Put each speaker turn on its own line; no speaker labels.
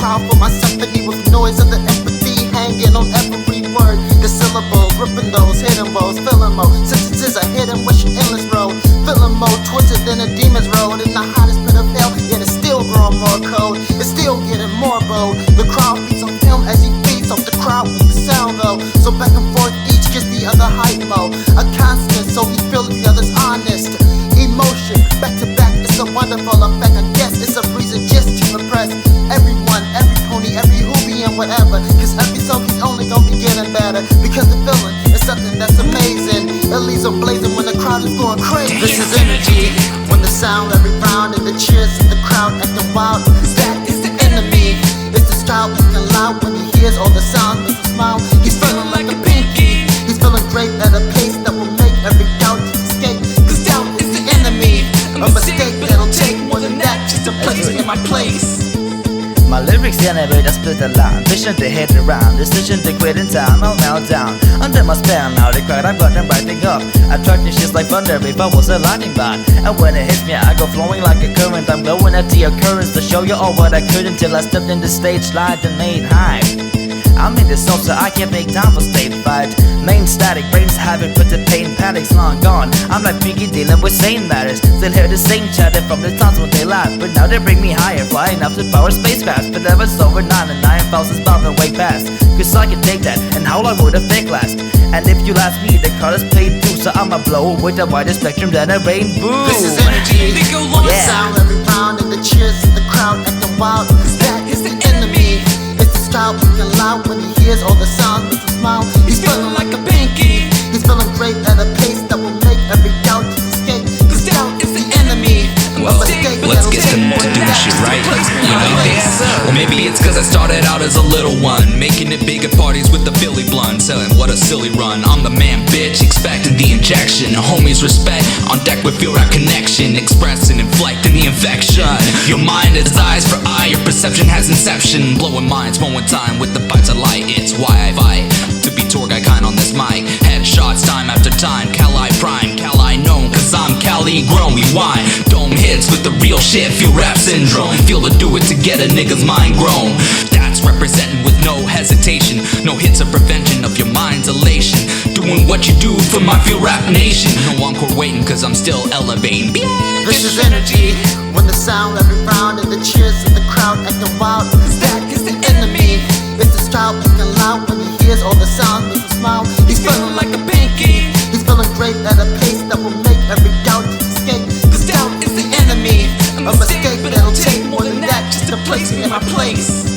crowd for my symphony with noise of the empathy hanging on every word. The syllables, ripping those hidden woes, feeling mode. Sentences are hidden, wishing endless road. Feeling more twisted than a demon's road. In the hottest pit of hell, yet it's still growing more cold. It's still getting more bold. The crowd beats on him as he feeds off the crowd with the sound low. So back and forth, each gets the other hype mode. A constant, so he feels the other's honest. Emotion, back to back, it's a wonderful effect. I guess it's a reason just to impress everyone, every pony, every hoobie and whatever. Cause every song he's only gonna be getting better. Because the feeling is something that's amazing. It leaves them blazing when the crowd is going crazy. This is energy, when the sound every round and the cheers of the crowd acting wild. That is the enemy. It's the style looking loud when he hears all the sounds with a smile. He's feeling like a pinky. He's feeling great at a pace that will make every doubt escape. Cause doubt is the enemy. A mistake that'll take more than that just to place me in my place.
My lyrics generate a split a line. Vision to hit around, decision to quit in time. I'll melt down under my spell. Now the crowd I've got them writing up. Attracting shit like thunder if I was a lightning rod. And when it hits me I go flowing like a current. I'm glowing at the occurrence to show you all what I could until I stepped in the stage light and made hype. I'm in the zone so I can't make time for stage fright. Main static, brains haven't put the pain, panic's long gone. I'm like Pinky dealing with sane matters. Still hear the same chatter from the times when they laugh. But now they bring me higher, flying up to power spacecrafts. But never over 9 and 9,000's bound way past. Cause I can take that, and how long would a fake last? And if you ask me, the card is played too. So I'ma blow with a wider spectrum than a rainbow.
This is energy, the sound every round and the cheers of the crowd acting wild. That is the enemy. It's the style looking loud when he hears all the sounds with a smile. He's feeling like a pinky. He's feeling great at a pace that will make every doubt escape. Cause doubt is the enemy.
Well, let's get to doing shit right, you know? Well, maybe it's cause I started out as a little one, making it big at parties with the Philly blunt, selling what a silly run. I'm the man, bitch, expecting the injection. Homies respect, on deck with feel rap connection, expressing, inflecting the infection. Your mind is eyes for eye, your perception has inception. Blowing minds, mowing time with the bites of light. It's why I fight to be tour guy kind on this mic. Headshots time after time, Cali prime, Cali known, cause I'm Cali grown. We whine, dome hits with the real shit, feel rap syndrome. Feel the do it to get a nigga's mind grown. That's representing with no hesitation. No hits of prevention of your mind's elation. Doing what you do for my feel rap nation. No encore waiting cause I'm still elevating.
This is energy, when the sound every round and the cheers of the crowd acting wild. That is the enemy. It's the style looking loud when he hears all the sounds with a smile. He's feeling like a pinky. He's feeling great at a pace that will make every doubt escape. Cause doubt is the enemy. A mistake that'll take more than that just to place me in my place.